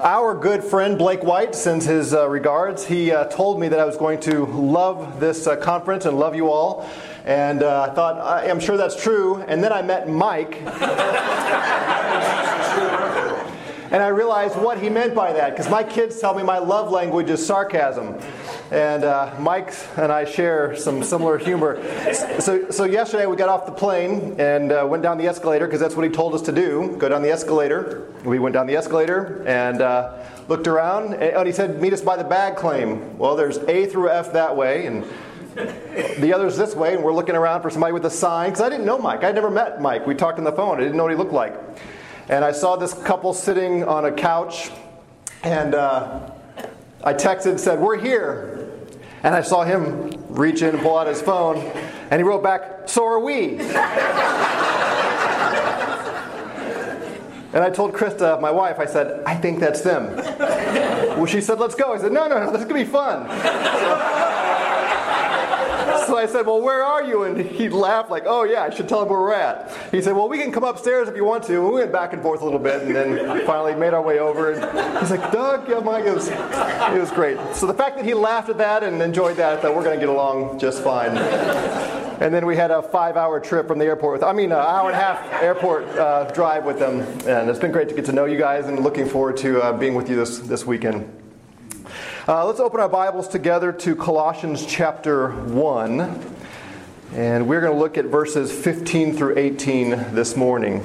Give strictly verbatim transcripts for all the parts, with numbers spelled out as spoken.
Our good friend Blake White sends his uh, regards. He uh, told me that I was going to love this uh, conference and love you all. And uh, I thought, I am sure that's true. And then I met Mike. And I realized what he meant by that. Because my kids tell me my love language is sarcasm. And uh, Mike and I share some similar humor. So, so yesterday we got off the plane and uh, went down the escalator because that's what he told us to do. Go down the escalator. We went down the escalator and uh, looked around. And he said, meet us by the bag claim. Well, there's A through F that way and the other's this way. And we're looking around for somebody with a sign. Because I didn't know Mike. I'd never met Mike. We talked on the phone. I didn't know what he looked like. And I saw this couple sitting on a couch. And uh, I texted and said, we're here. And I saw him reach in and pull out his phone. And he wrote back, so are we. And I told Krista, my wife, I said, I think that's them. Well, she said, let's go. I said, no, no, no, this is going to be fun. So I said, well, where are you? And he laughed like, oh, yeah, I should tell him where we're at. He said, well, we can come upstairs if you want to. And we went back and forth a little bit and then finally made our way over. And he's like, Doug, yeah, Mike, it was, it was great. So the fact that he laughed at that and enjoyed that, I thought we're going to get along just fine. And then we had a five-hour trip from the airport. With, I mean, an hour and a half airport uh, drive with them. And it's been great to get to know you guys and looking forward to uh, being with you this, this weekend. Uh, let's open our Bibles together to Colossians chapter one. And we're going to look at verses fifteen through eighteen this morning.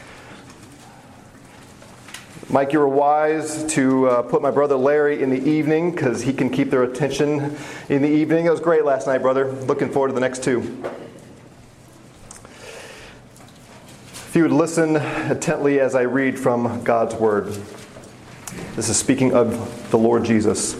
Mike, you were wise to uh, put my brother Larry in the evening because he can keep their attention in the evening. It was great last night, brother. Looking forward to the next two. If you would listen intently as I read from God's Word. This is speaking of the Lord Jesus.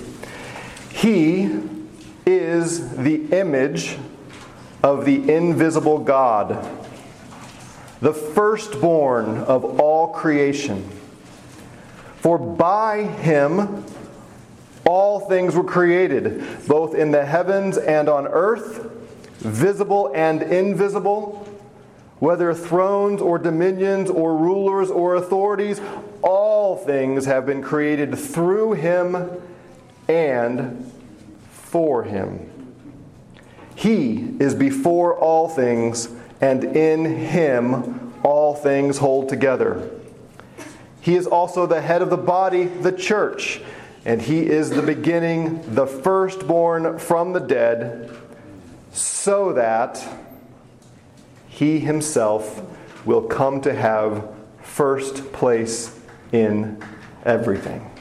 He is the image of the invisible God, the firstborn of all creation. For by Him all things were created, both in the heavens and on earth, visible and invisible, whether thrones or dominions or rulers or authorities, all things have been created through Him and for Him. He is before all things, and in Him all things hold together. He is also the head of the body, the church, and He is the beginning, the firstborn from the dead, so that He Himself will come to have first place in everything.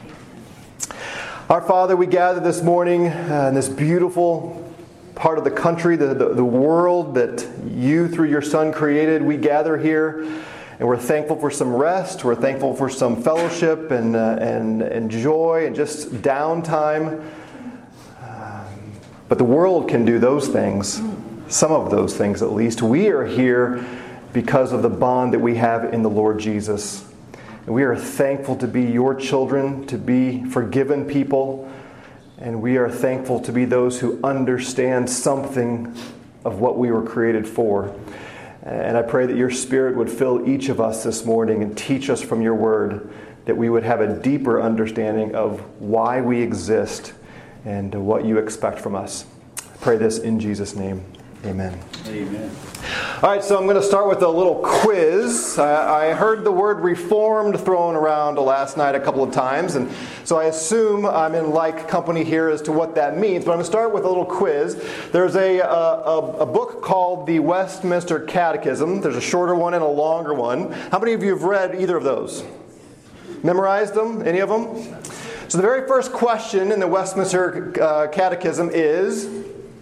Our Father, we gather this morning uh, in this beautiful part of the country, the, the, the world that You through Your Son created. We gather here and we're thankful for some rest. We're thankful for some fellowship and, uh, and, and joy and just downtime. Um, but the world can do those things. Some of those things at least. We are here because of the bond that we have in the Lord Jesus. And we are thankful to be Your children, to be forgiven people. And we are thankful to be those who understand something of what we were created for. And I pray that Your Spirit would fill each of us this morning and teach us from Your Word, that we would have a deeper understanding of why we exist and what You expect from us. I pray this in Jesus' name. Amen. Amen. All right, so I'm going to start with a little quiz. I, I heard the word reformed thrown around last night a couple of times, and so I assume I'm in like company here as to what that means. But I'm going to start with a little quiz. There's a, a, a, a book called the Westminster Catechism. There's a shorter one and a longer one. How many of you have read either of those? Memorized them? Any of them? So the very first question in the Westminster uh, Catechism is,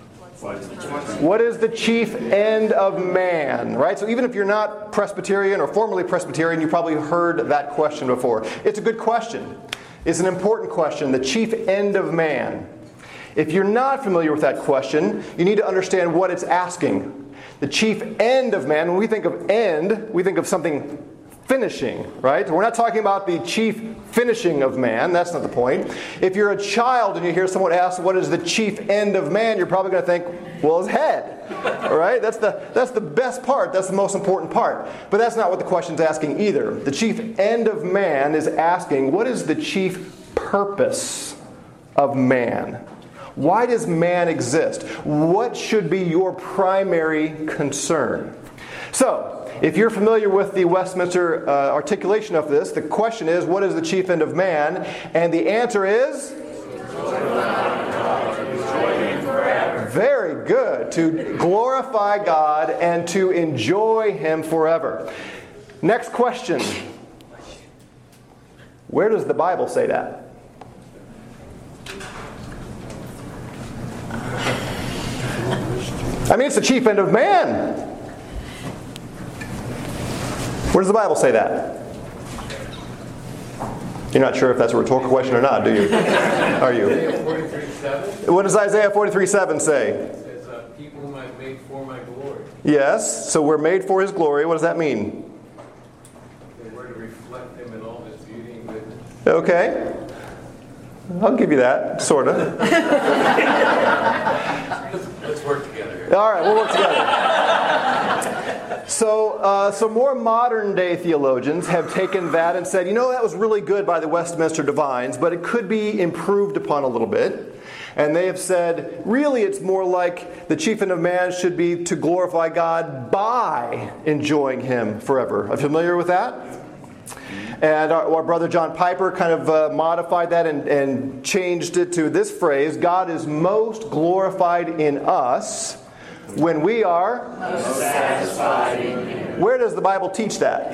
what is the chief end of man? Right? So even if you're not Presbyterian or formerly Presbyterian, you probably heard that question before. It's a good question. It's an important question. The chief end of man. If you're not familiar with that question, you need to understand what it's asking. The chief end of man, when we think of end, we think of something finishing, right? We're not talking about the chief finishing of man. That's not the point. If you're a child and you hear someone ask, what is the chief end of man? You're probably going to think, well, his head. All right? That's the, that's the best part. That's the most important part. But that's not what the question's asking either. The chief end of man is asking, what is the chief purpose of man? Why does man exist? What should be your primary concern? So, if you're familiar with the Westminster uh, articulation of this, the question is, what is the chief end of man? And the answer is? Very good. To glorify God and to enjoy Him forever. Next question. Where does the Bible say that? I mean, it's the chief end of man. Where does the Bible say that? You're not sure if that's a rhetorical question or not, do you? Are you? Isaiah forty-three seven. What does Isaiah forty-three seven say? It says, uh, people whom I've made for my glory. Yes, so we're made for His glory. What does that mean? They were to reflect Him in all His beauty and goodness. Okay. I'll give you that, sort of. Let's, let's work together here. All right, we'll work together. So, uh, some more modern day theologians have taken that and said, you know, that was really good by the Westminster Divines, but it could be improved upon a little bit. And they have said, really, it's more like the chief end of man should be to glorify God by enjoying Him forever. Are you familiar with that? And our, our brother John Piper kind of uh, modified that and, and changed it to this phrase, God is most glorified in us when we are most satisfied in Him. Where does the Bible teach that?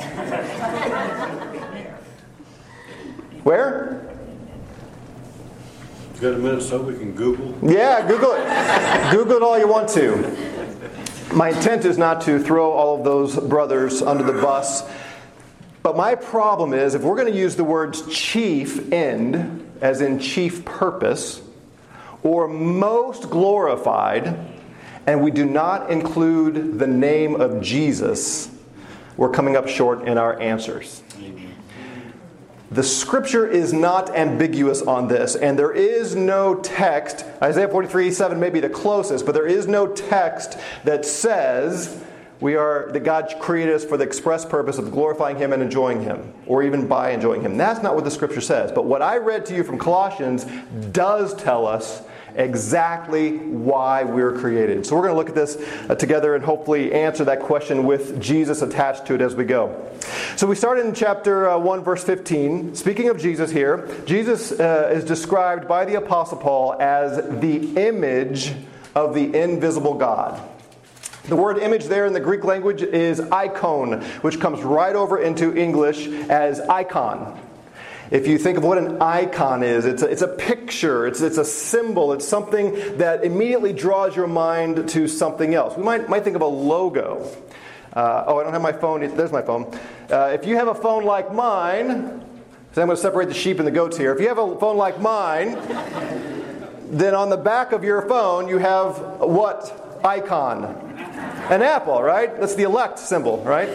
Where? Got a minute so we can Google? Yeah, Google it. Google it all you want to. My intent is not to throw all of those brothers under the bus. But my problem is, if we're going to use the words chief end, as in chief purpose, or most glorified, and we do not include the name of Jesus, we're coming up short in our answers. The Scripture is not ambiguous on this, and there is no text, Isaiah forty-three seven may be the closest, but there is no text that says we are that God created us for the express purpose of glorifying Him and enjoying Him, or even by enjoying Him. That's not what the Scripture says. But what I read to you from Colossians does tell us exactly why we're created. So we're going to look at this uh, together and hopefully answer that question with Jesus attached to it as we go. So we start in chapter uh, one, verse fifteen. Speaking of Jesus here, Jesus uh, is described by the Apostle Paul as the image of the invisible God. The word image there in the Greek language is icon, which comes right over into English as icon. If you think of what an icon is, it's a, it's a picture, it's, it's a symbol, it's something that immediately draws your mind to something else. We might, might think of a logo. Uh, oh, I don't have my phone. There's my phone. Uh, if you have a phone like mine, so I'm going to separate the sheep and the goats here. If you have a phone like mine, then on the back of your phone you have what icon? An apple, right? That's the elect symbol, right?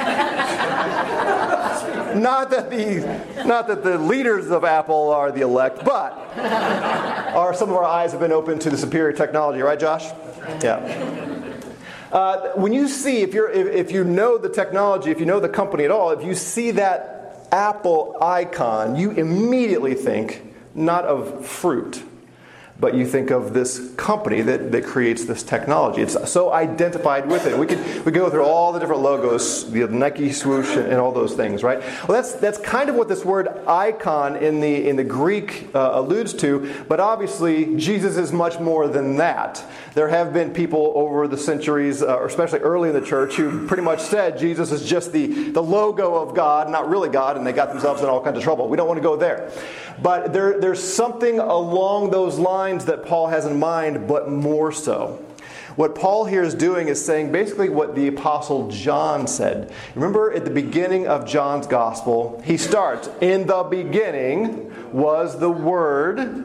Not that the not that the leaders of Apple are the elect, but our, some of our eyes have been opened to the superior technology, right, Josh? Yeah. Uh, when you see, if you're if, if you know the technology, if you know the company at all, if you see that Apple icon, you immediately think not of fruit, but you think of this company that, that creates this technology. It's so identified with it. We could we could go through all the different logos, the Nike swoosh and all those things, right? Well, that's that's kind of what this word icon in the in the Greek uh, alludes to. But obviously, Jesus is much more than that. There have been people over the centuries, uh, or especially early in the church, who pretty much said Jesus is just the the logo of God, not really God, and they got themselves in all kinds of trouble. We don't want to go there. But there there's something along those lines that Paul has in mind, but more so. What Paul here is doing is saying basically what the Apostle John said. Remember at the beginning of John's Gospel, he starts, "In the beginning was the Word.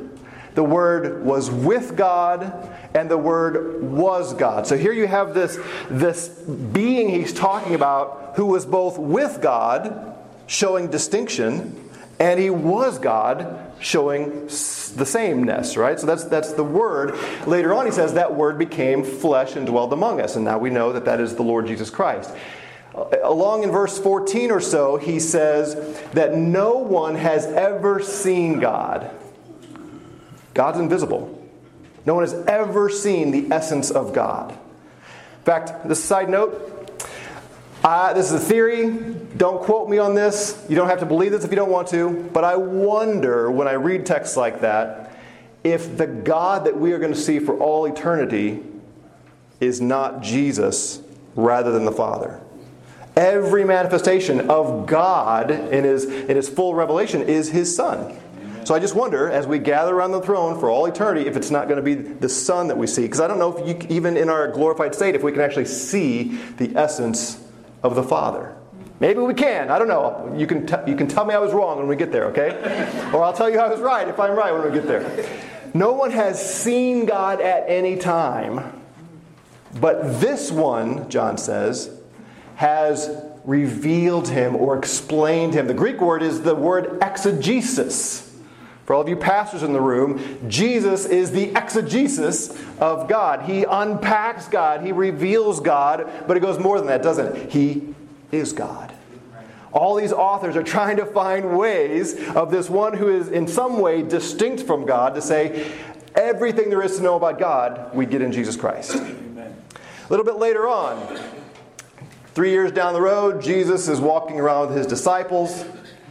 the Word was with God, and the Word was God. So here you have this, this being he's talking about who was both with God, showing distinction, and he was God, showing the sameness, right? So that's that's the Word. Later on he says that Word became flesh and dwelled among us, and now we know that that is the Lord Jesus Christ. Along in verse fourteen or so, he says that no one has ever seen God. God's invisible. No one has ever seen the essence of God. In fact, this side note, uh, this is a theory. Don't quote me on this. You don't have to believe this if you don't want to. But I wonder, when I read texts like that, if the God that we are going to see for all eternity is not Jesus rather than the Father. Every manifestation of God in his, in his full revelation is his Son. So I just wonder, as we gather around the throne for all eternity, if it's not going to be the Son that we see. Because I don't know if you, even in our glorified state, if we can actually see the essence of the Father. Maybe we can. I don't know. You can, t- you can tell me I was wrong when we get there, okay? Or I'll tell you I was right if I'm right when we get there. No one has seen God at any time. But this one, John says, has revealed him or explained him. The Greek word is the word exegesis. For all of you pastors in the room, Jesus is the exegesis of God. He unpacks God. He reveals God. But it goes more than that, doesn't it? He is God. All these authors are trying to find ways of this one who is in some way distinct from God to say everything there is to know about God we get in Jesus Christ. Amen. A little bit later on, three years down the road, Jesus is walking around with his disciples.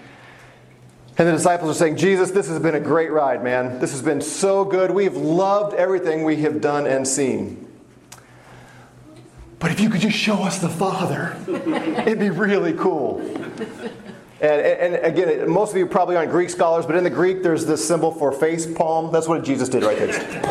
And the disciples are saying, Jesus, this has been a great ride, man. This has been so good. We've loved everything we have done and seen. But if you could just show us the Father, it'd be really cool. And, and, and again, most of you probably aren't Greek scholars, but in the Greek, there's this symbol for face palm. That's what Jesus did right there.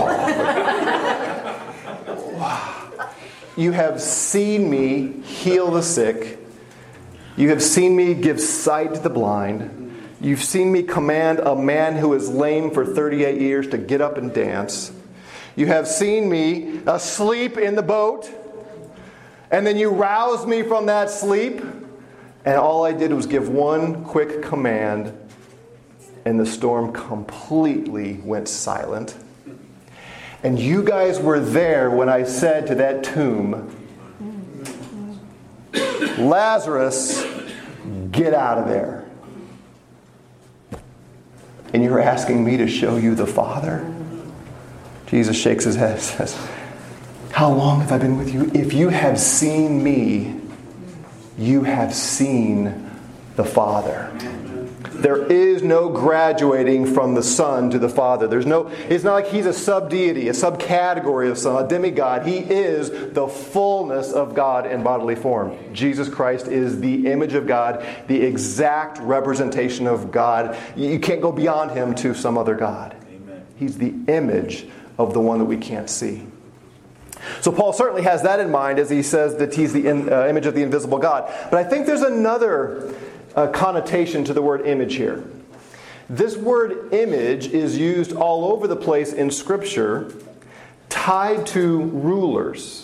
Wow. You have seen me heal the sick. You have seen me give sight to the blind. You've seen me command a man who is lame for thirty-eight years to get up and dance. You have seen me asleep in the boat. And then you roused me from that sleep. And all I did was give one quick command. And the storm completely went silent. And you guys were there when I said to that tomb, Lazarus, get out of there. And you're asking me to show you the Father? Jesus shakes his head and says, how long have I been with you? If you have seen me, you have seen the Father. There is no graduating from the Son to the Father. There's no. It's not like he's a sub-deity, a sub-category of Son, a demigod. He is the fullness of God in bodily form. Jesus Christ is the image of God, the exact representation of God. You can't go beyond him to some other God. Amen. He's the image of the one that we can't see. So Paul certainly has that in mind as he says that he's the in, uh, image of the invisible God. But I think there's another uh, connotation to the word image here. This word image is used all over the place in Scripture, tied to rulers.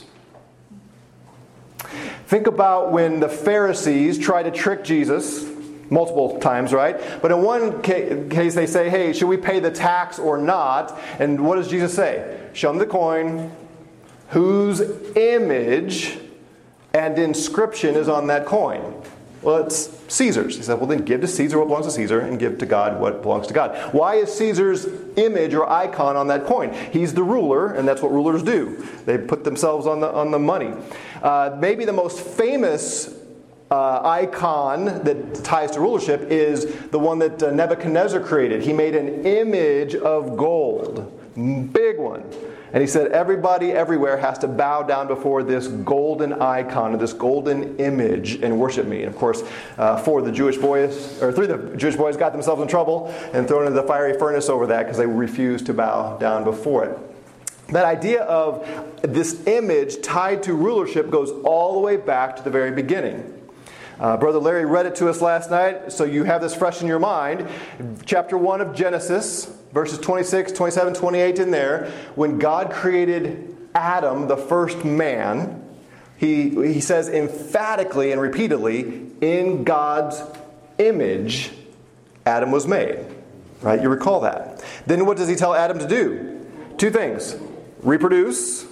Think about when the Pharisees try to trick Jesus multiple times, right? But in one case they say, hey, should we pay the tax or not? And what does Jesus say? Show them the coin. Whose image and inscription is on that coin? Well, it's Caesar's. He said, well, then give to Caesar what belongs to Caesar and give to God what belongs to God. Why is Caesar's image or icon on that coin? He's the ruler, and that's what rulers do. They put themselves on the, on the money. Uh, maybe the most famous uh, icon that ties to rulership is the one that uh, Nebuchadnezzar created. He made an image of gold. Big one. And he said everybody everywhere has to bow down before this golden icon, this golden image, and worship me. And of course, uh, four of the Jewish boys, or three of the Jewish boys got themselves in trouble and thrown into the fiery furnace over that because they refused to bow down before it. That idea of this image tied to rulership goes all the way back to the very beginning. Uh, Brother Larry read it to us last night, so you have this fresh in your mind. Chapter one of Genesis, verses twenty-six, twenty-seven, twenty-eight in there. When God created Adam, the first man, he, he says emphatically and repeatedly, in God's image, Adam was made. Right? You recall that. Then what does he tell Adam to do? Two things. Reproduce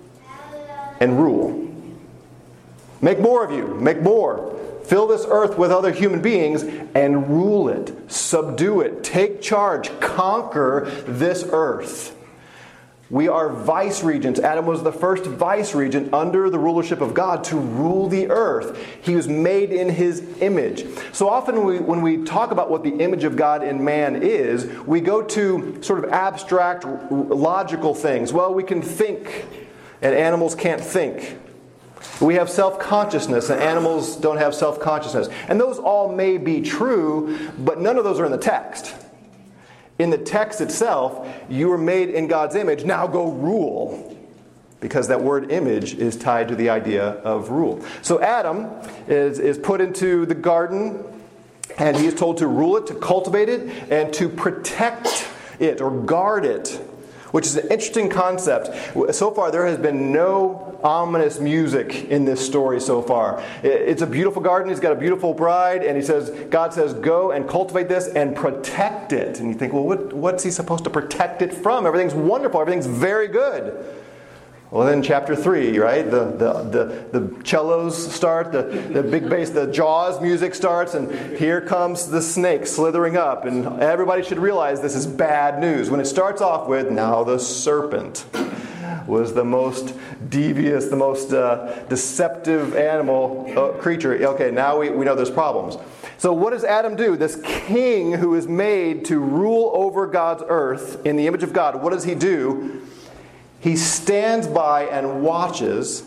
and rule. Make more of you. Make more. Fill this earth with other human beings and rule it. Subdue it. Take charge. Conquer this earth. We are vice regents. Adam was the first vice regent under the rulership of God to rule the earth. He was made in His image. So often when we, when we talk about what the image of God in man is, we go to sort of abstract, logical things. Well, we can think, and animals can't think. We have self-consciousness, and animals don't have self-consciousness. And those all may be true, but none of those are in the text. In the text itself, you were made in God's image, now go rule. Because that word image is tied to the idea of rule. So Adam is, is put into the garden, and he is told to rule it, to cultivate it, and to protect it or guard it. Which is an interesting concept. So far, there has been no ominous music in this story so far. It's a beautiful garden. He's got a beautiful bride. And he says, God says, go and cultivate this and protect it. And you think, well, what, what's he supposed to protect it from? Everything's wonderful. Everything's very good. Well, then chapter three, right? The the the, the cellos start, the, the big bass, the Jaws music starts, and here comes the snake slithering up. And everybody should realize this is bad news. When it starts off with, now the serpent was the most devious, the most uh, deceptive animal, uh, creature. Okay, now we, we know there's problems. So what does Adam do? This king who is made to rule over God's earth in the image of God, what does he do? He stands by and watches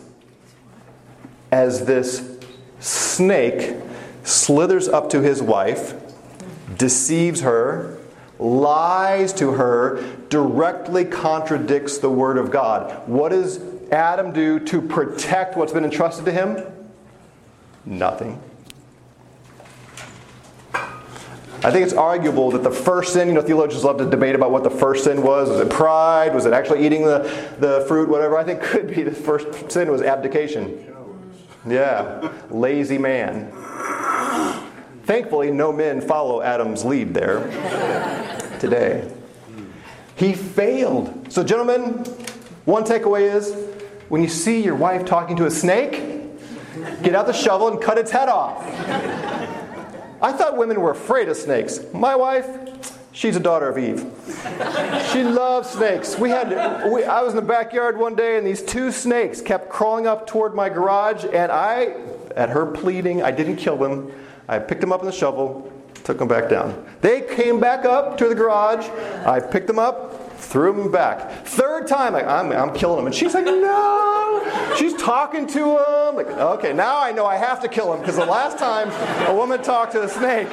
as this snake slithers up to his wife, deceives her, lies to her, directly contradicts the Word of God. What does Adam do to protect what's been entrusted to him? Nothing. I think it's arguable that the first sin, you know, theologians love to debate about what the first sin was. Was it pride? Was it actually eating the, the fruit? Whatever. I think could be the first sin was abdication. Yeah. Lazy man. Thankfully, no men follow Adam's lead there today. He failed. So, gentlemen, one takeaway is, when you see your wife talking to a snake, get out the shovel and cut its head off. I thought women were afraid of snakes. My wife, she's a daughter of Eve. She loves snakes. We had, we, I was in the backyard one day, and these two snakes kept crawling up toward my garage, and I, at her pleading, I didn't kill them. I picked them up in the shovel, took them back down. They came back up to the garage. I picked them up, threw them back. Third time, like, I'm, I'm killing them. And she's like, no. She's talking to him. Like, okay, now I know I have to kill him, because the last time a woman talked to a snake.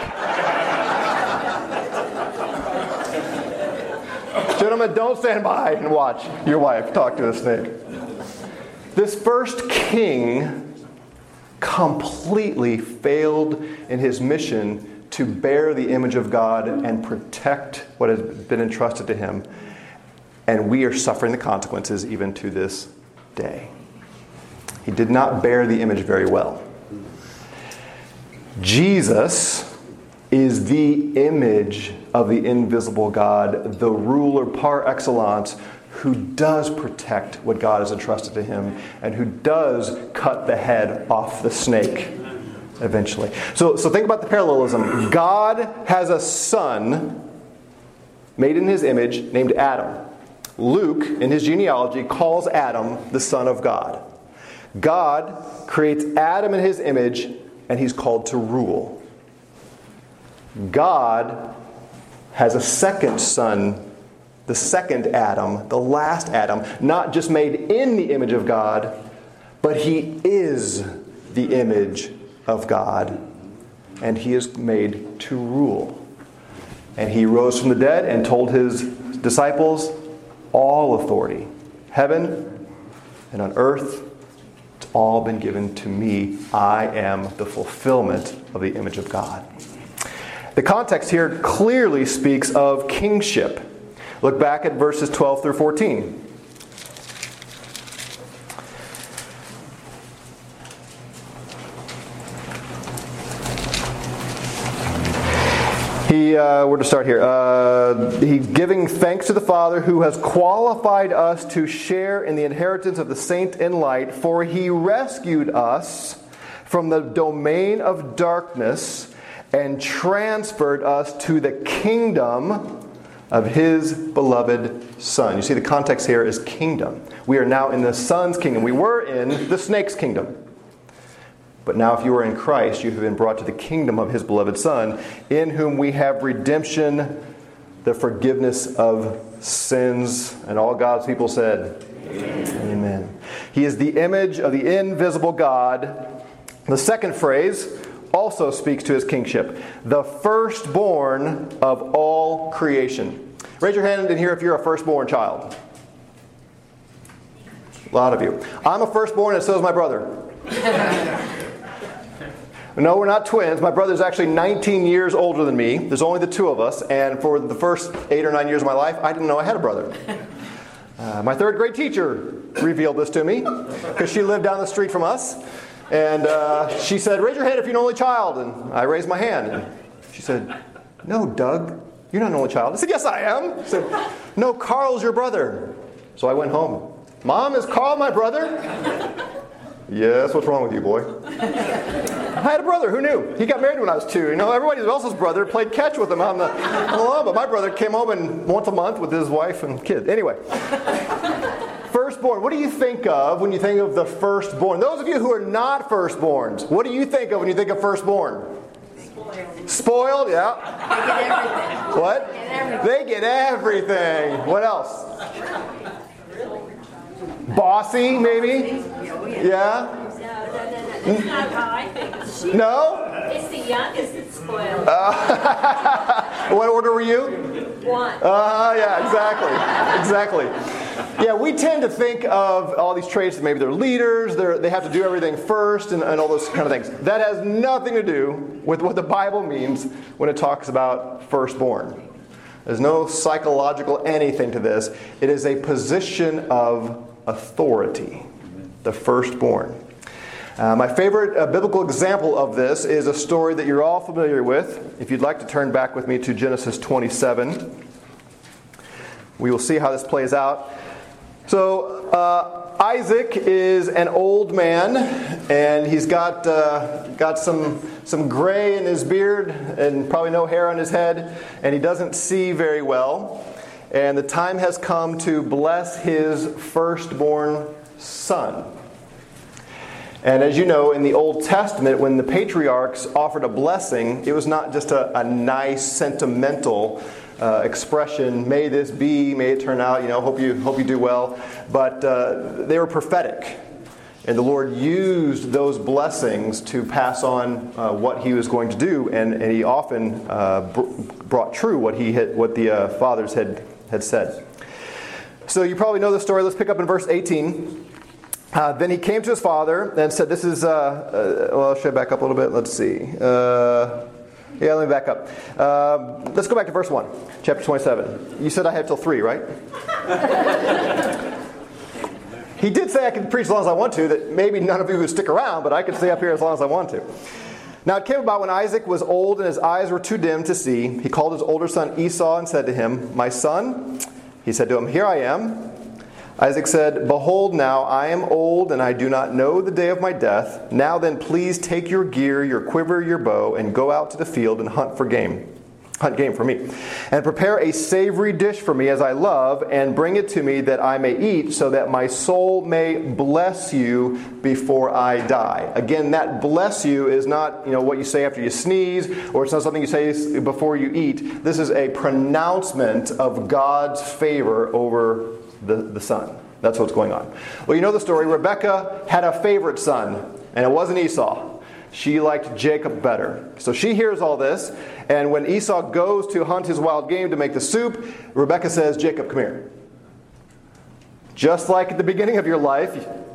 Gentlemen, don't stand by and watch your wife talk to a snake. This first king completely failed in his mission to bear the image of God and protect what has been entrusted to him. And we are suffering the consequences even to this day. He did not bear the image very well. Jesus is the image of the invisible God, the ruler par excellence, who does protect what God has entrusted to him and who does cut the head off the snake eventually. So, so think about the parallelism. God has a son made in his image named Adam. Luke, in his genealogy, calls Adam the Son of God. God creates Adam in his image, and he's called to rule. God has a second son, the second Adam, the last Adam, not just made in the image of God, but he is the image of God, and he is made to rule. And he rose from the dead and told his disciples, all authority, heaven and on earth, it's all been given to me. I am the fulfillment of the image of God. The context here clearly speaks of kingship. Look back at verses twelve through fourteen. He, uh, where to start here? Uh, he's giving thanks to the Father who has qualified us to share in the inheritance of the saint in light, for he rescued us from the domain of darkness and transferred us to the kingdom of his beloved Son. You see, the context here is kingdom. We are now in the Son's kingdom. We were in the snake's kingdom. But now if you are in Christ, you have been brought to the kingdom of his beloved Son, in whom we have redemption, the forgiveness of sins. And all God's people said, Amen. Amen. He is the image of the invisible God. The second phrase also speaks to his kingship. The firstborn of all creation. Raise your hand in here if you're a firstborn child. A lot of you. I'm a firstborn and so is my brother. No, we're not twins. My brother's actually nineteen years older than me. There's only the two of us. And for the first eight or nine years of my life, I didn't know I had a brother. Uh, my third grade teacher revealed this to me because she lived down the street from us. And uh, she said, raise your hand if you're an only child. And I raised my hand. And she said, no, Doug, you're not an only child. I said, yes, I am. She said, no, Carl's your brother. So I went home. Mom, is Carl my brother? Yes, what's wrong with you, boy? I had a brother. Who knew? He got married when I was two. You know, everybody else's brother played catch with him on the, on the lawn, but my brother came home and once a month with his wife and kids. Anyway, firstborn. What do you think of when you think of the firstborn? Those of you who are not firstborns, what do you think of when you think of firstborn? Spoiled. Spoiled, yeah. They get everything. What? They get everything. They get everything. What else? Bossy, maybe? Yeah? No, no, no, no. That's not how I think. She, no? It's the youngest that's spoiled. Uh, what order were you? One. Uh, yeah, exactly. Exactly. Yeah, we tend to think of all these traits that maybe they're leaders, they're, they have to do everything first, and, and all those kind of things. That has nothing to do with what the Bible means when it talks about firstborn. There's no psychological anything to this. It is a position of authority, the firstborn. Uh, my favorite uh, biblical example of this is a story that you're all familiar with. If you'd like to turn back with me to Genesis twenty-seven, we will see how this plays out. So uh, Isaac is an old man, and he's got uh, got some some gray in his beard and probably no hair on his head, and he doesn't see very well. And the time has come to bless his firstborn son. And as you know, in the Old Testament, when the patriarchs offered a blessing, it was not just a, a nice, sentimental uh, expression, may this be, may it turn out, you know, hope you hope you do well. But uh, they were prophetic. And the Lord used those blessings to pass on uh, what he was going to do. And, and he often uh, br- brought true what he had, what the uh, fathers had, had said. So you probably know the story. Let's pick up in verse eighteen. Uh, then he came to his father and said, this is, uh, uh, well, should I back up a little bit? Let's see. Uh, yeah, let me back up. Uh, let's go back to verse one, chapter twenty-seven. You said I had till three, right? He did say I could preach as long as I want to, that maybe none of you would stick around, but I could stay up here as long as I want to. Now it came about when Isaac was old and his eyes were too dim to see, he called his older son Esau and said to him, my son? He said to him, here I am. Isaac said, behold, now I am old, and I do not know the day of my death. Now then, please take your gear, your quiver, your bow, and go out to the field and hunt for game. Hunt game for me. And prepare a savory dish for me as I love, and bring it to me that I may eat, so that my soul may bless you before I die. Again, that bless you is not, you know, what you say after you sneeze, or it's not something you say before you eat. This is a pronouncement of God's favor over The, the son. That's what's going on. Well, you know the story. Rebekah had a favorite son, and it wasn't Esau. She liked Jacob better. So she hears all this, and when Esau goes to hunt his wild game to make the soup, Rebekah says, Jacob, come here. Just like at the beginning of your life,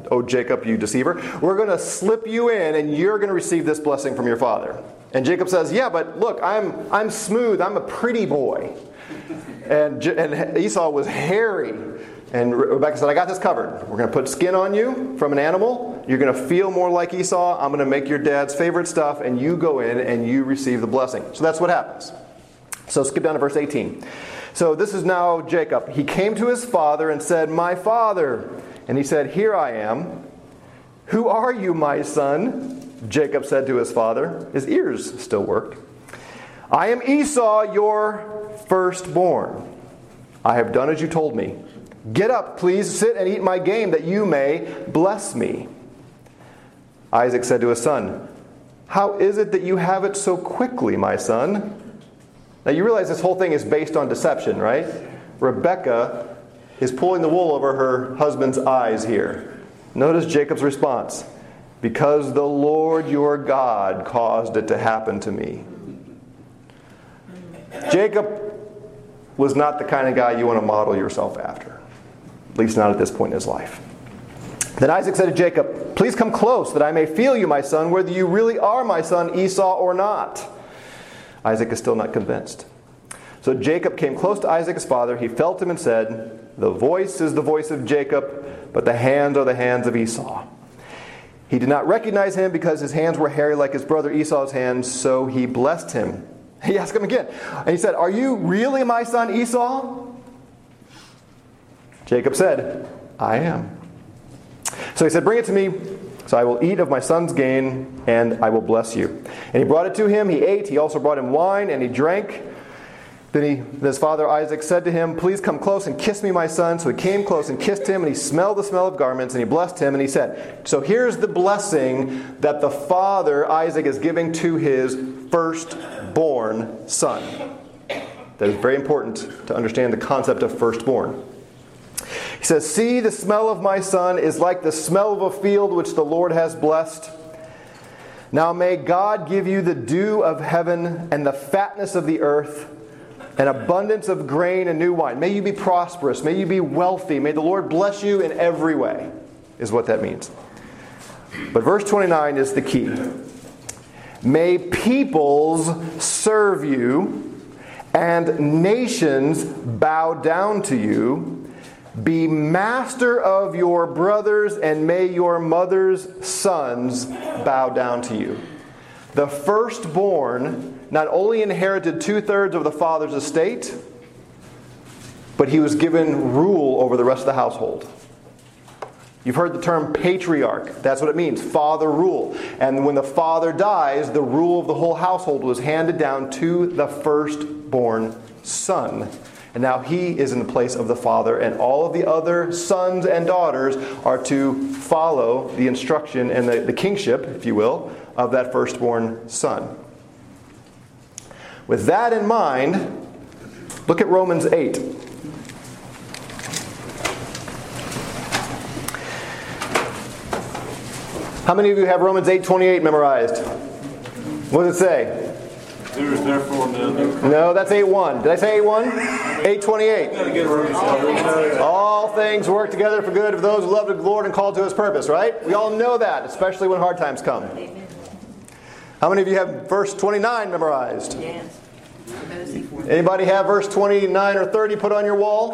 "O Jacob, you deceiver, we're going to slip you in and you're going to receive this blessing from your father." And Jacob says, "Yeah, but look, I'm I'm smooth. I'm a pretty boy." And, and Esau was hairy. And Rebekah said, "I got this covered. We're going to put skin on you from an animal. You're going to feel more like Esau. I'm going to make your dad's favorite stuff, and you go in and you receive the blessing." So that's what happens. So skip down to verse eighteen. So this is now Jacob. He came to his father and said, "My father." And he said, "Here I am." "Who are you, my son?" Jacob said to his father. His ears still worked. "I am Esau, your firstborn. I have done as you told me. Get up, please, sit and eat my game, that you may bless me." Isaac said to his son, "How is it that you have it so quickly, my son?" Now you realize this whole thing is based on deception, right? Rebekah is pulling the wool over her husband's eyes here. Notice Jacob's response. "Because the Lord your God caused it to happen to me." Jacob was not the kind of guy you want to model yourself after. At least not at this point in his life. Then Isaac said to Jacob, "Please come close, that I may feel you, my son, whether you really are my son Esau or not." Isaac is still not convinced. So Jacob came close to Isaac his father. He felt him and said, "The voice is the voice of Jacob, but the hands are the hands of Esau." He did not recognize him because his hands were hairy like his brother Esau's hands, so he blessed him. He asked him again, and he said, "Are you really my son Esau?" Jacob said, "I am." So he said, "Bring it to me, so I will eat of my son's gain, and I will bless you." And he brought it to him. He ate. He also brought him wine, and he drank. Then he, his father Isaac said to him, "Please come close and kiss me, my son." So he came close and kissed him, and he smelled the smell of garments, and he blessed him, and he said, so here's the blessing that the father Isaac is giving to his firstborn son. That is very important to understand the concept of firstborn. He says, "See, the smell of my son is like the smell of a field which the Lord has blessed. Now may God give you the dew of heaven and the fatness of the earth, an abundance of grain and new wine. May you be prosperous. May you be wealthy. May the Lord bless you in every way," is what that means. But verse twenty-nine is the key. "May peoples serve you and nations bow down to you. Be master of your brothers, and may your mother's sons bow down to you." The firstborn not only inherited two-thirds of the father's estate, but he was given rule over the rest of the household. You've heard the term patriarch. That's what it means, father rule. And when the father dies, the rule of the whole household was handed down to the firstborn son. And now he is in the place of the father, and all of the other sons and daughters are to follow the instruction and the, the kingship, if you will, of that firstborn son. With that in mind, look at Romans eight. How many of you have Romans eight twenty-eight memorized? What does it say? There is therefore none. No, that's eight one. Did I say eight one? eight twenty-eight. All things work together for good of those who love the Lord and called to His purpose, right? We all know that, especially when hard times come. How many of you have verse twenty-nine memorized? Yes. Anybody have verse twenty-nine or thirty put on your wall?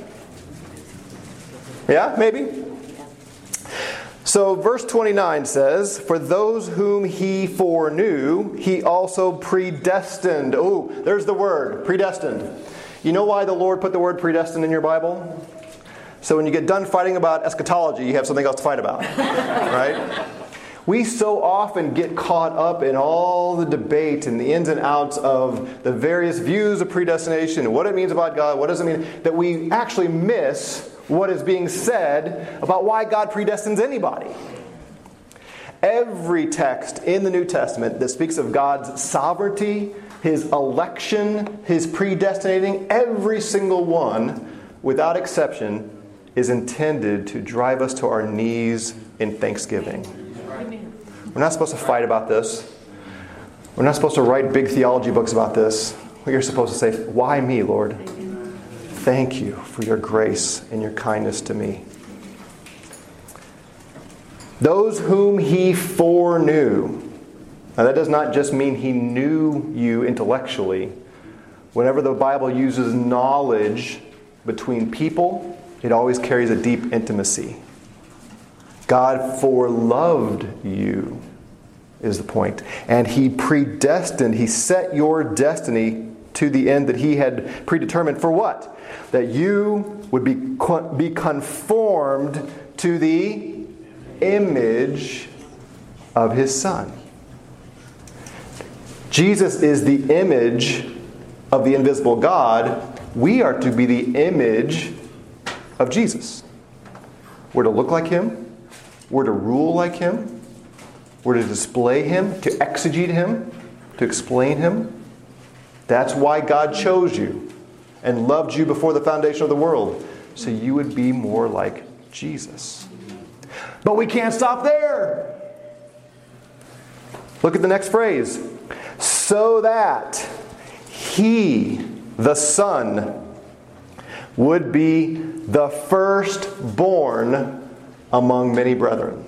Yeah, maybe? So verse twenty-nine says, "For those whom He foreknew, He also predestined." Oh, there's the word, predestined. You know why the Lord put the word predestined in your Bible? So when you get done fighting about eschatology, you have something else to fight about. Right? We so often get caught up in all the debate and the ins and outs of the various views of predestination and what it means about God, what does it mean, that we actually miss what is being said about why God predestines anybody. Every text in the New Testament that speaks of God's sovereignty, His election, His predestinating, every single one, without exception, is intended to drive us to our knees in thanksgiving. We're not supposed to fight about this. We're not supposed to write big theology books about this. We're supposed to say, "Why me, Lord? Thank you for your grace and your kindness to me." Those whom he foreknew. Now that does not just mean he knew you intellectually. Whenever the Bible uses knowledge between people, it always carries a deep intimacy. God foreloved you is the point. And he predestined, he set your destiny to the end that he had predetermined for what? That you would be, be conformed to the image of his Son. Jesus is the image of the invisible God. We are to be the image of Jesus. We're to look like him. We're to rule like him. We're to display him, to exegete him, to explain him. That's why God chose you and loved you before the foundation of the world, so you would be more like Jesus. But we can't stop there. Look at the next phrase. So that he, the Son, would be the firstborn among many brethren.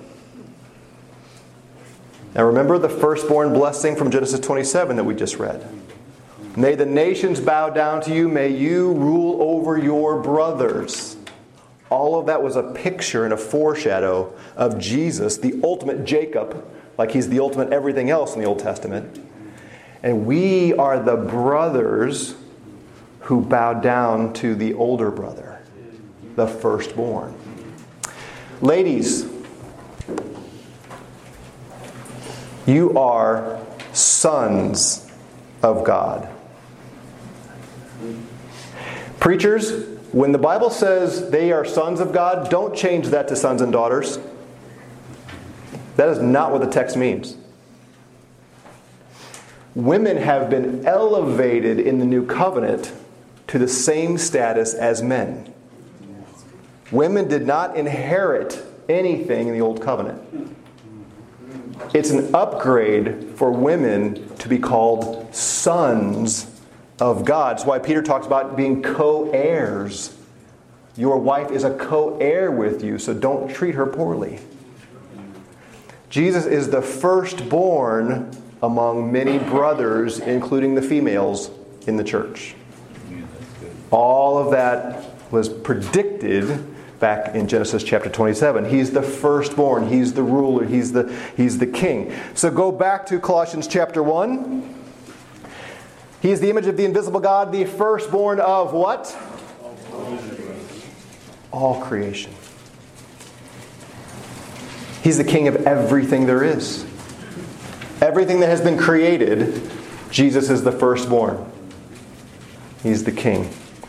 Now remember the firstborn blessing from Genesis twenty-seven that we just read. May the nations bow down to you. May you rule over your brothers. All of that was a picture and a foreshadow of Jesus, the ultimate Jacob, like he's the ultimate everything else in the Old Testament. And we are the brothers who bow down to the older brother, the firstborn. Ladies, you are sons of God. Preachers, when the Bible says they are sons of God, don't change that to sons and daughters. That is not what the text means. Women have been elevated in the new covenant to the same status as men. Women did not inherit anything in the old covenant. It's an upgrade for women to be called sons of God. That's why Peter talks about being co-heirs. Your wife is a co-heir with you, so don't treat her poorly. Jesus is the firstborn among many brothers, including the females in the church. All of that was predicted back in Genesis chapter twenty-seven. He's the firstborn. He's the ruler. He's the, he's the king. So go back to Colossians chapter one. He is the image of the invisible God, the firstborn of what? All creation. He's the king of everything there is. Everything that has been created, Jesus is the firstborn. He's the king.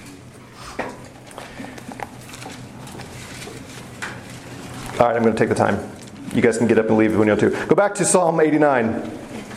All right, I'm going to take the time. You guys can get up and leave when you want to. Go back to Psalm eighty-nine.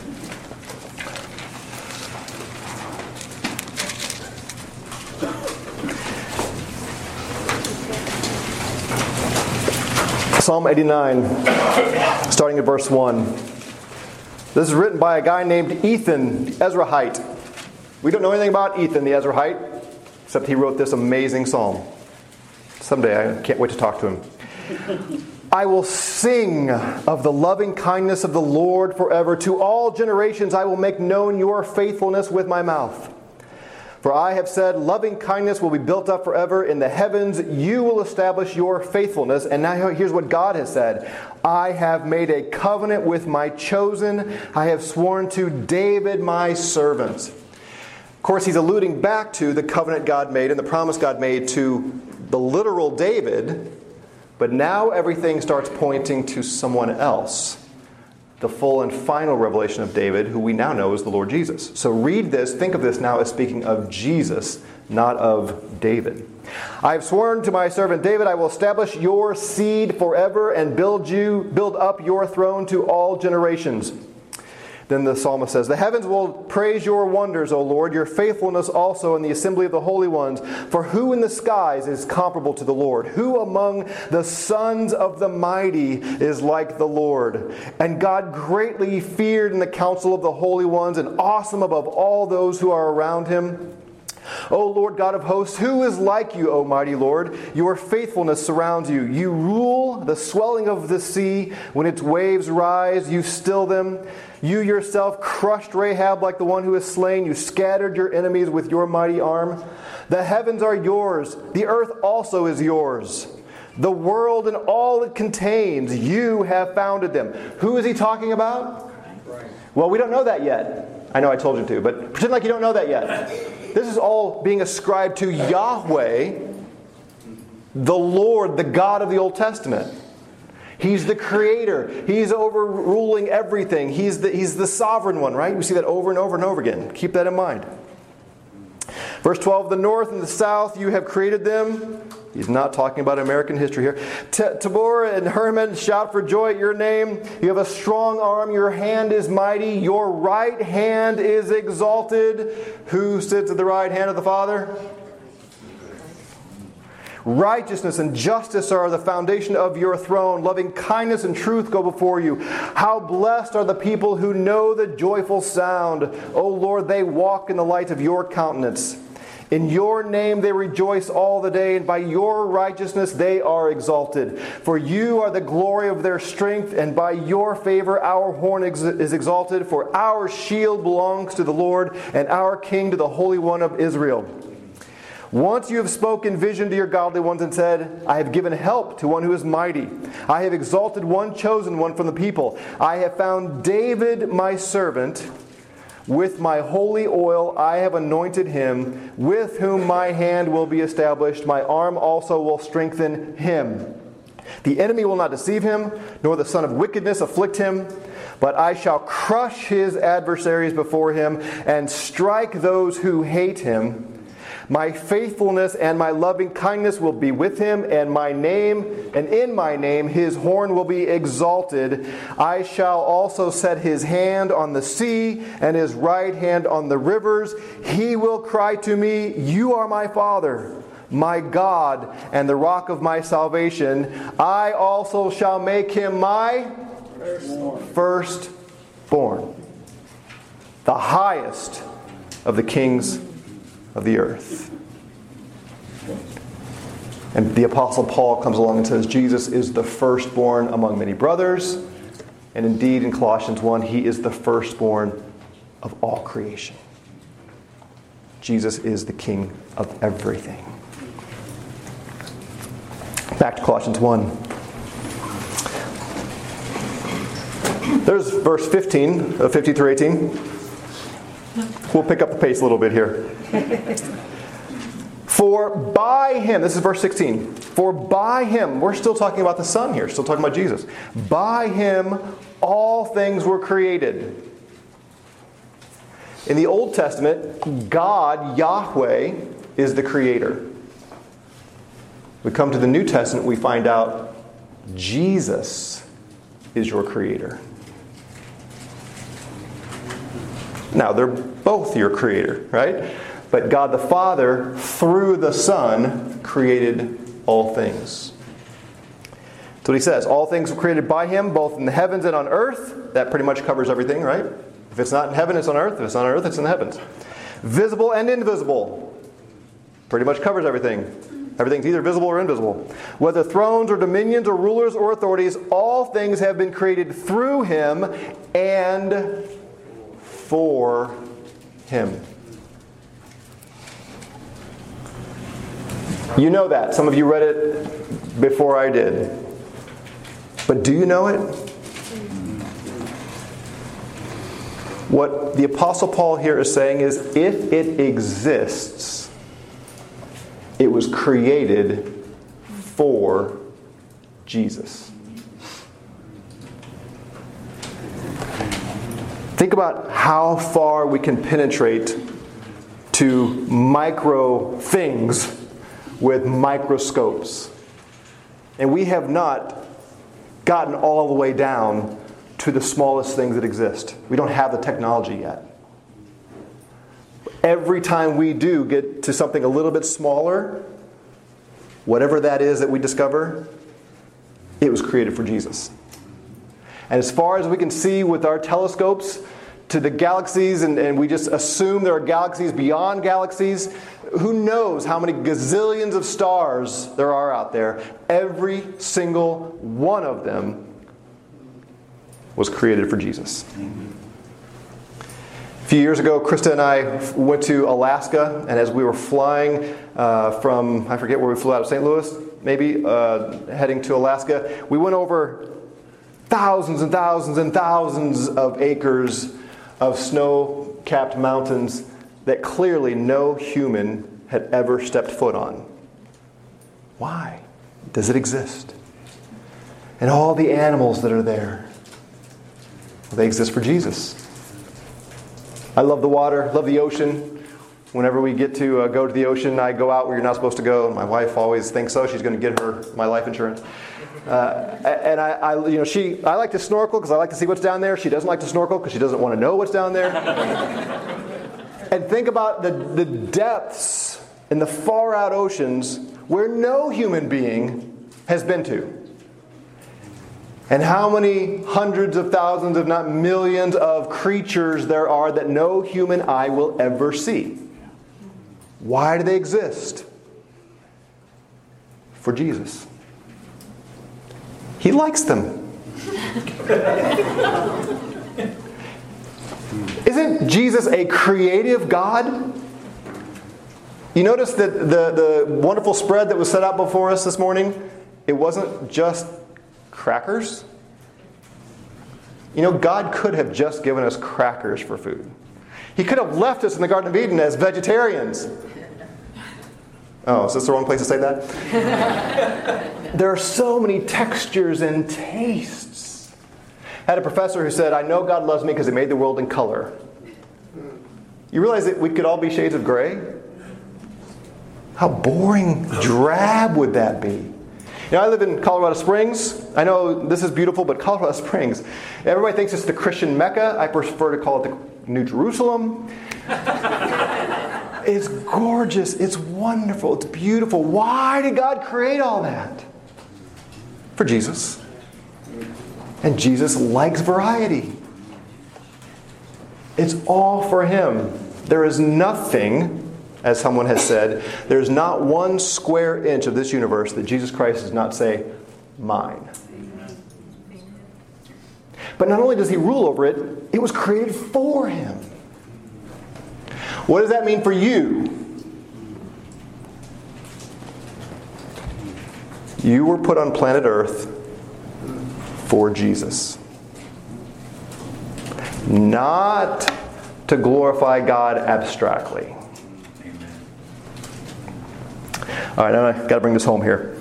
Psalm eighty-nine, starting at verse one. This is written by a guy named Ethan, the Ezrahite. We don't know anything about Ethan, the Ezrahite, except he wrote this amazing psalm. Someday, I can't wait to talk to him. I will sing of the loving kindness of the Lord forever. To all generations I will make known your faithfulness with my mouth. For I have said, loving kindness will be built up forever. In the heavens you will establish your faithfulness. And now here's what God has said. I have made a covenant with my chosen. I have sworn to David my servant. Of course, he's alluding back to the covenant God made and the promise God made to the literal David. But now everything starts pointing to someone else. The full and final revelation of David, who we now know is the Lord Jesus. So read this, think of this now as speaking of Jesus, not of David. I have sworn to my servant David, I will establish your seed forever and build you, build up your throne to all generations. Then the psalmist says, the heavens will praise your wonders, O Lord, your faithfulness also in the assembly of the holy ones. For who in the skies is comparable to the Lord? Who among the sons of the mighty is like the Lord? And God greatly feared in the council of the holy ones and awesome above all those who are around him. O Lord God of hosts, who is like you, O mighty Lord? Your faithfulness surrounds you. You rule the swelling of the sea. When its waves rise, you still them. You yourself crushed Rahab like the one who is slain. You scattered your enemies with your mighty arm. The heavens are yours. The earth also is yours. The world and all it contains, you have founded them. Who is he talking about? Well, we don't know that yet. I know I told you to, but pretend like you don't know that yet. This is all being ascribed to Yahweh, the Lord, the God of the Old Testament. He's the creator. He's overruling everything. He's the, he's the sovereign one, right? We see that over and over and over again. Keep that in mind. Verse twelve, the north and the south, you have created them. He's not talking about American history here. Tabor and Hermon, shout for joy at your name. You have a strong arm. Your hand is mighty. Your right hand is exalted. Who sits at the right hand of the Father? Righteousness and justice are the foundation of your throne. Loving kindness and truth go before you. How blessed are the people who know the joyful sound. O Lord, they walk in the light of your countenance. In your name they rejoice all the day, and by your righteousness they are exalted. For you are the glory of their strength, and by your favor our horn is exalted. For our shield belongs to the Lord, and our King to the Holy One of Israel. Once you have spoken vision to your godly ones and said, I have given help to one who is mighty. I have exalted one chosen one from the people. I have found David my servant. With my holy oil I have anointed him, with whom my hand will be established. My arm also will strengthen him. The enemy will not deceive him, nor the son of wickedness afflict him. But I shall crush his adversaries before him, and strike those who hate him. My faithfulness and my loving kindness will be with him, and my name, and in my name his horn will be exalted. I shall also set his hand on the sea, and his right hand on the rivers. He will cry to me, you are my Father, my God, and the rock of my salvation. I also shall make him my firstborn, the highest of the kings of the earth. And the Apostle Paul comes along and says Jesus is the firstborn among many brothers. And indeed in Colossians one, he is the firstborn of all creation. Jesus is the King of everything. Back to Colossians one. There's verse fifteen, uh, fifty through eighteen. We'll pick up the pace a little bit here. For by him, this is verse sixteen. For by him, we're still talking about the Son here, still talking about Jesus. By him, all things were created. In the Old Testament, God, Yahweh, is the creator. We come to the New Testament, we find out Jesus is your creator. Now, they're both your creator, right? But God the Father, through the Son, created all things. That's what he says. All things were created by him, both in the heavens and on earth. That pretty much covers everything, right? If it's not in heaven, it's on earth. If it's not on earth, it's in the heavens. Visible and invisible. Pretty much covers everything. Everything's either visible or invisible. Whether thrones or dominions or rulers or authorities, all things have been created through him and for him. You know that. Some of you read it before I did. But do you know it? What the Apostle Paul here is saying is, if it exists, it was created for Jesus. Think about how far we can penetrate to micro things with microscopes. And we have not gotten all the way down to the smallest things that exist. We don't have the technology yet. Every time we do get to something a little bit smaller, whatever that is that we discover, it was created for Jesus. And as far as we can see with our telescopes, to the galaxies, and, and we just assume there are galaxies beyond galaxies. Who knows how many gazillions of stars there are out there? Every single one of them was created for Jesus. A few years ago, Krista and I went to Alaska, and as we were flying uh, from, I forget where we flew out of Saint Louis, maybe, uh, heading to Alaska, we went over thousands and thousands and thousands of acres of snow-capped mountains that clearly no human had ever stepped foot on. Why does it exist? And all the animals that are there, well, they exist for Jesus. I love the water, love the ocean. Whenever we get to uh, go to the ocean, I go out where you're not supposed to go. My wife always thinks so. She's going to get her my life insurance. Uh, and I, I, you know, she, I like to snorkel because I like to see what's down there. She doesn't like to snorkel because she doesn't want to know what's down there. And think about the, the depths in the far out oceans where no human being has been to. And how many hundreds of thousands, if not millions, of creatures there are that no human eye will ever see. Why do they exist? For Jesus. He likes them. Isn't Jesus a creative God? You notice that the, the wonderful spread that was set out before us this morning, it wasn't just crackers. You know, God could have just given us crackers for food. He could have left us in the Garden of Eden as vegetarians. Oh, is this the wrong place to say that? There are so many textures and tastes. I had a professor who said, I know God loves me because He made the world in color. You realize that we could all be shades of gray? How boring, drab would that be? You know, I live in Colorado Springs. I know this is beautiful, but Colorado Springs, everybody thinks it's the Christian Mecca. I prefer to call it the New Jerusalem. It's gorgeous. It's wonderful. It's beautiful. Why did God create all that? For Jesus. And Jesus likes variety. It's all for Him. There is nothing, as someone has said, there's not one square inch of this universe that Jesus Christ does not say, mine. But not only does He rule over it, it was created for Him. What does that mean for you? You were put on planet Earth for Jesus. Not to glorify God abstractly. All right, now I've got to bring this home here.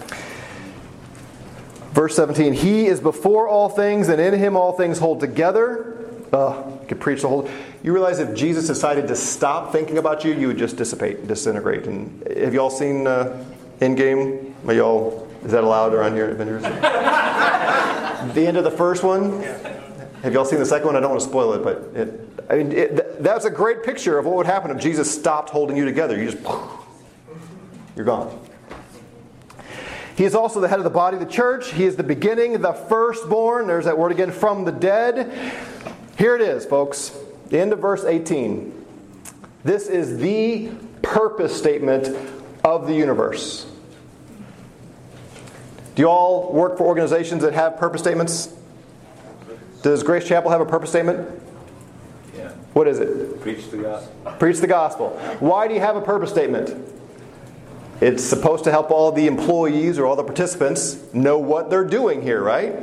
Verse seventeen, He is before all things, and in Him all things hold together. Oh, you could preach the whole... You realize if Jesus decided to stop thinking about you, you would just dissipate and disintegrate. And have you all seen uh, Endgame? Are y'all, is that allowed around here at Avengers? The end of the first one? Have y'all seen the second one? I don't want to spoil it, but it, I mean, it, that's a great picture of what would happen if Jesus stopped holding you together. You just... You're gone. He is also the head of the body of the church. He is the beginning, the firstborn. There's that word again, from the dead. Here it is, folks. The end of verse eighteen. This is the purpose statement of the universe. Do you all work for organizations that have purpose statements? Does Grace Chapel have a purpose statement? Yeah. What is it? Preach the gospel. Preach the gospel. Why do you have a purpose statement? It's supposed to help all the employees or all the participants know what they're doing here, right?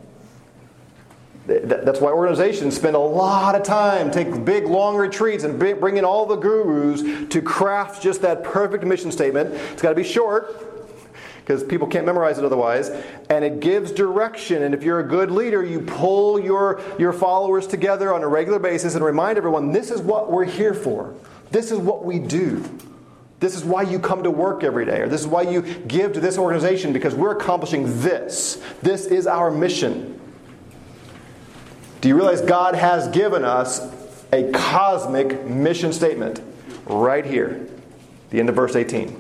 That's why organizations spend a lot of time, take big, long retreats, and bring in all the gurus to craft just that perfect mission statement. It's got to be short, because people can't memorize it otherwise. And it gives direction. And if you're a good leader, you pull your, your followers together on a regular basis and remind everyone, this is what we're here for. This is what we do. This is why you come to work every day. Or this is why you give to this organization, because we're accomplishing this. This is our mission. Do you realize God has given us a cosmic mission statement right here, the end of verse eighteen?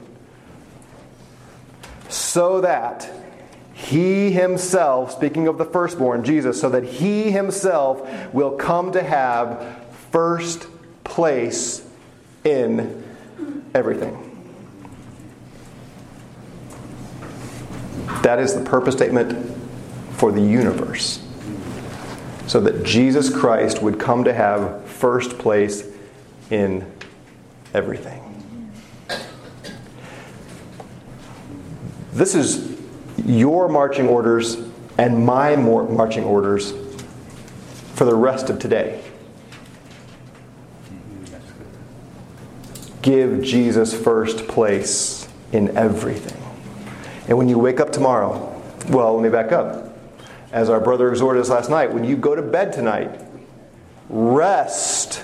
So that He Himself, speaking of the firstborn, Jesus, so that He Himself will come to have first place in everything. That is the purpose statement for the universe. So that Jesus Christ would come to have first place in everything. This is your marching orders and my marching orders for the rest of today. Give Jesus first place in everything. And when you wake up tomorrow, well, let me back up. As our brother exhorted us last night, when you go to bed tonight, rest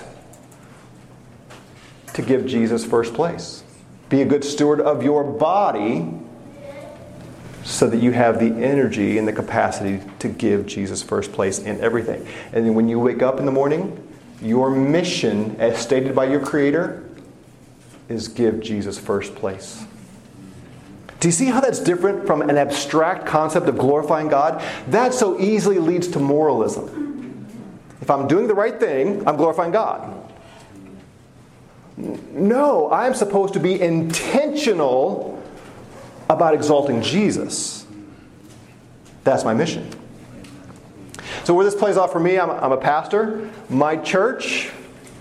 to give Jesus first place. Be a good steward of your body so that you have the energy and the capacity to give Jesus first place in everything. And then when you wake up in the morning, your mission, as stated by your Creator, is give Jesus first place. Do you see how that's different from an abstract concept of glorifying God? That so easily leads to moralism. If I'm doing the right thing, I'm glorifying God. No, I'm supposed to be intentional about exalting Jesus. That's my mission. So where this plays out for me, I'm, I'm a pastor. My church,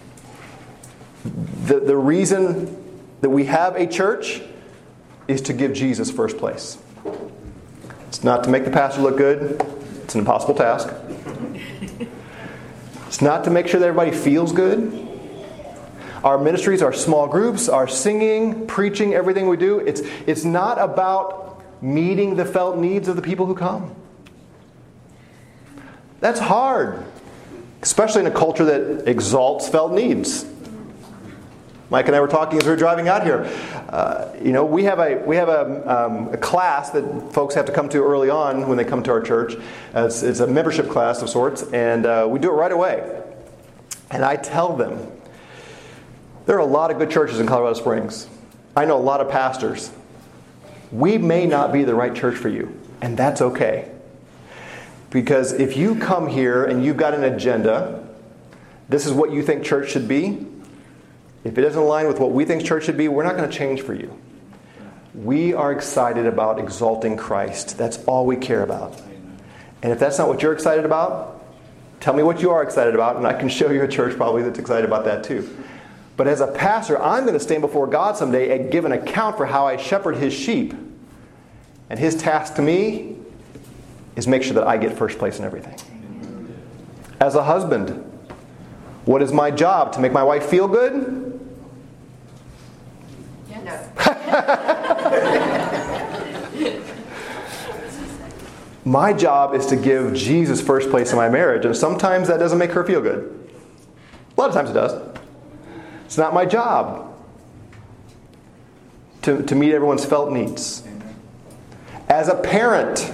the, the reason that we have a church is to give Jesus first place. It's not to make the pastor look good. It's an impossible task. It's not to make sure that everybody feels good. Our ministries, our small groups, our singing, preaching, everything we do, it's, it's not about meeting the felt needs of the people who come. That's hard, especially in a culture that exalts felt needs. Mike and I were talking as we were driving out here. Uh, you know, we have a we have a, um, a class that folks have to come to early on when they come to our church. Uh, it's, it's a membership class of sorts, and uh, we do it right away. And I tell them, there are a lot of good churches in Colorado Springs. I know a lot of pastors. We may not be the right church for you, and that's okay. Because if you come here and you've got an agenda, this is what you think church should be. If it doesn't align with what we think church should be, we're not going to change for you. We are excited about exalting Christ. That's all we care about. And if that's not what you're excited about, tell me what you are excited about, and I can show you a church probably that's excited about that too. But as a pastor, I'm going to stand before God someday and give an account for how I shepherd His sheep. And His task to me is make sure that I get first place in everything. As a husband, what is my job? To make my wife feel good? Yes. My job is to give Jesus first place in my marriage, and sometimes that doesn't make her feel good. A lot of times it does. It's not my job to, to meet everyone's felt needs. As a parent,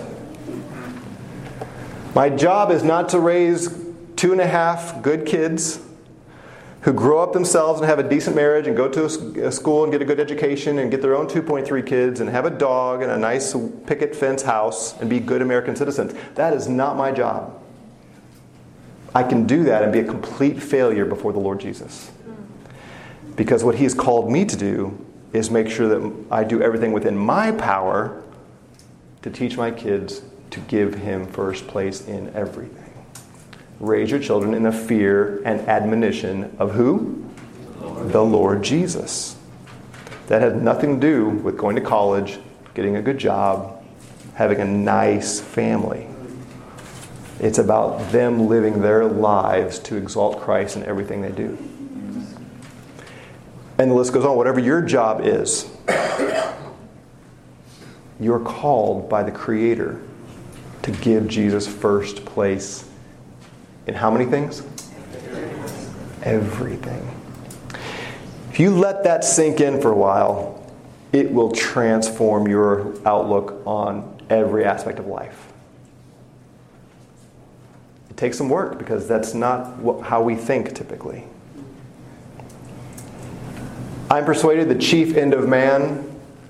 my job is not to raise two and a half good kids who grow up themselves and have a decent marriage and go to a school and get a good education and get their own two point three kids and have a dog and a nice picket fence house and be good American citizens. That is not my job. I can do that and be a complete failure before the Lord Jesus. Because what He has called me to do is make sure that I do everything within my power to teach my kids to give Him first place in everything. Raise your children in the fear and admonition of who? Lord. The Lord Jesus. That has nothing to do with going to college, getting a good job, having a nice family. It's about them living their lives to exalt Christ in everything they do. And the list goes on. Whatever your job is, you're called by the Creator to give Jesus first place in how many things? Everything. If you let that sink in for a while, it will transform your outlook on every aspect of life. It takes some work because that's not what, how we think typically. I'm persuaded the chief end of man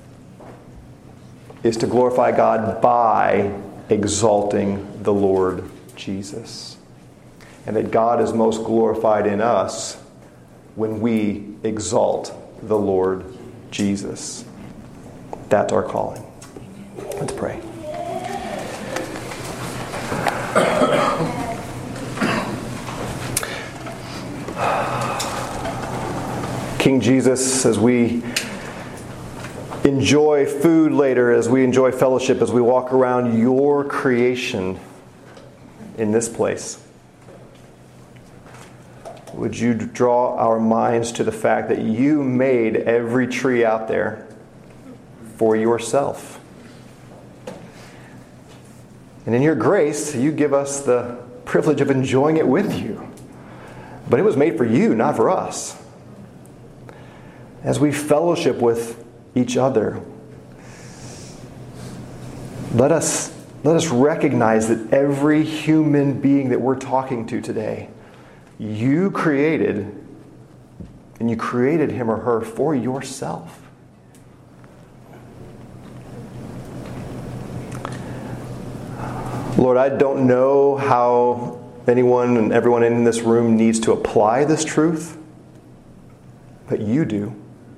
is to glorify God by exalting the Lord Jesus. and that God is most glorified in us when we exalt the Lord Jesus. That's our calling. Let's pray. King Jesus, as we enjoy food later, as we enjoy fellowship, as we walk around your creation in this place, would you draw our minds to the fact that you made every tree out there for yourself. And in your grace, you give us the privilege of enjoying it with you. But it was made for you, not for us. As we fellowship with each other, let us, let us recognize that every human being that we're talking to today, you created, and you created him or her for yourself. Lord, I don't know how anyone and everyone in this room needs to apply this truth, but you do.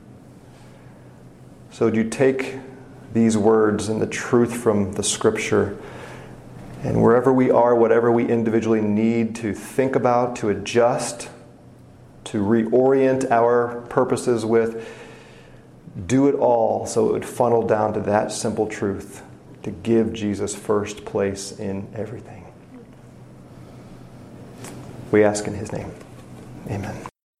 So would you take these words and the truth from the Scripture, and wherever we are, whatever we individually need to think about, to adjust, to reorient our purposes with, do it all so it would funnel down to that simple truth, to give Jesus first place in everything. We ask in His name. Amen.